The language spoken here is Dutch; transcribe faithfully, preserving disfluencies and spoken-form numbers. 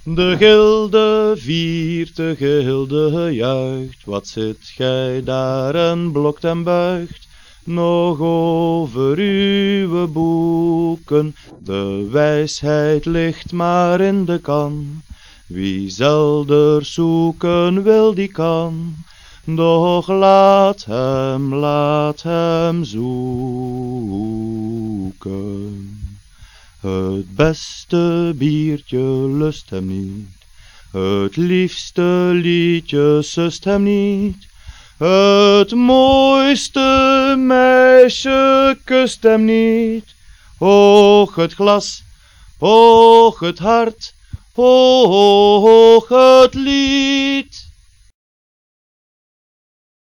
De gilde viert, de gilde juicht, wat zit gij daar en blokt en buigt? Nog over uw boeken, de wijsheid ligt maar in de kan. Wie zelder zoeken wil, die kan, doch laat hem, laat hem zoeken. Het beste biertje lust hem niet, het liefste liedje sust hem niet. Het mooiste meisje kust hem niet. Hoog het glas, hoog het hart, hoog het lied.